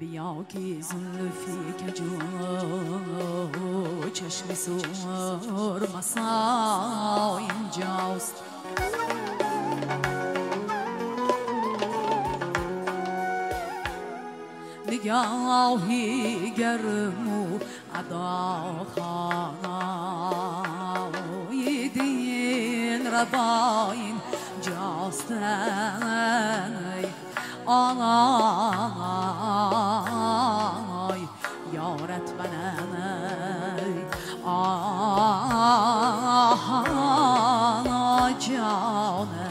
بیا که زلفی کجو چشم سور مسا اینجاست نگاهی گرم و اداخانای دین رباین جاستن آی یارت بنای جانه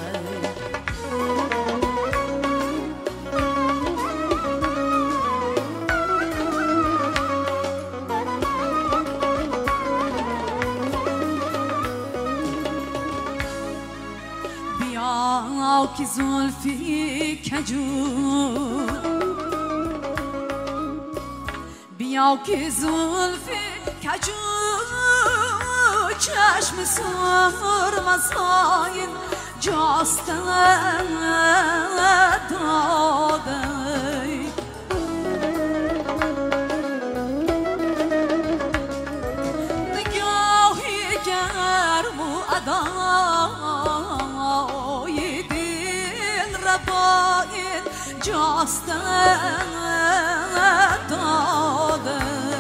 بیا که زلفی کجو بیا که زلفی کجو چشم سر مساین جاستن داده نگاهی گرم و ادای دین رباین جاستن داده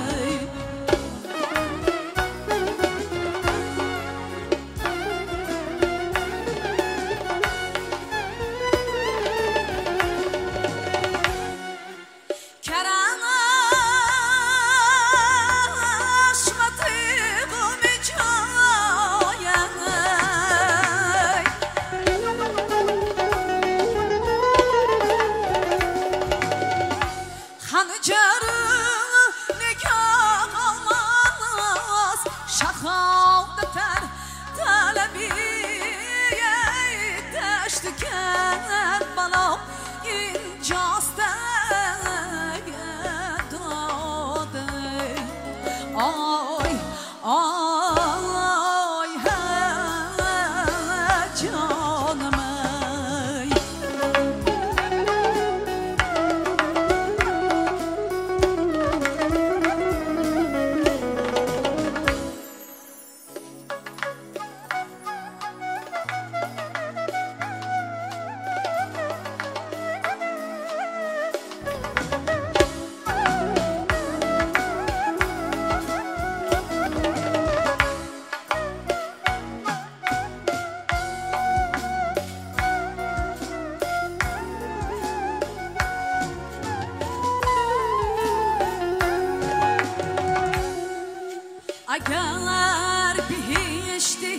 اگر بهشتی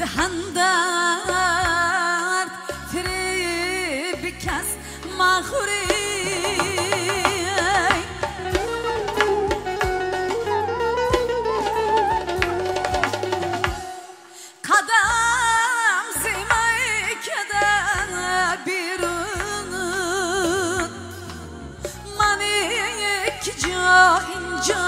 دهندت فریب کس مخوری قدم زیمایی کدن بیرون من یک جا اینجا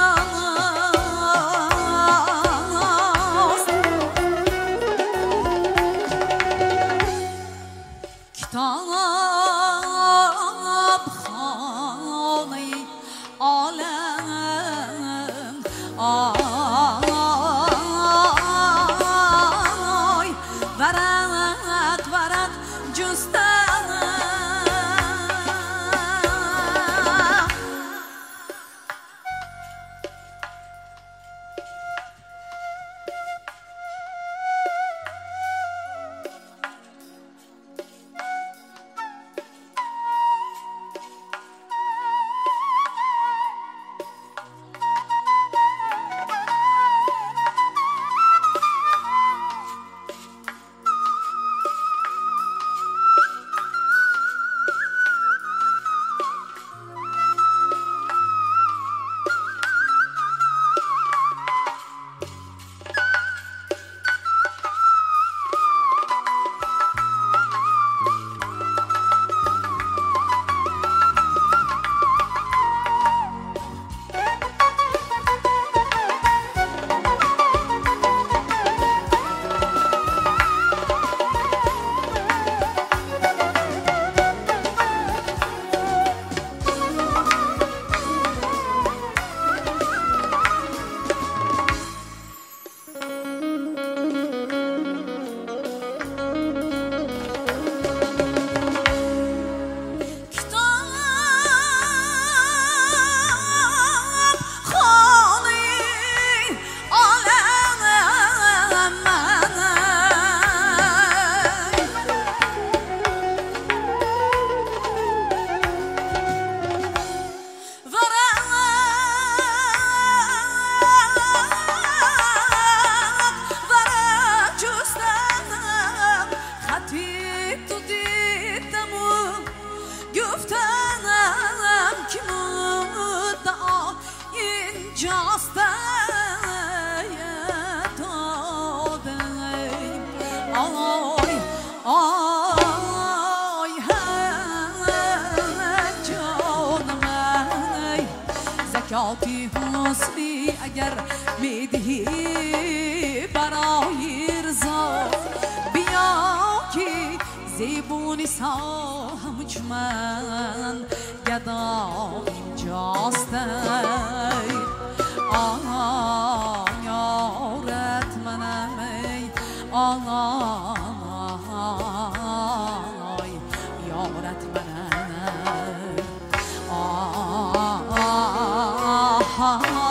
شاتی حسنی اگر میدهی برای رضا بیا که زیبونی سا همچ من گدا اینجاست یارت منم ای یارت منم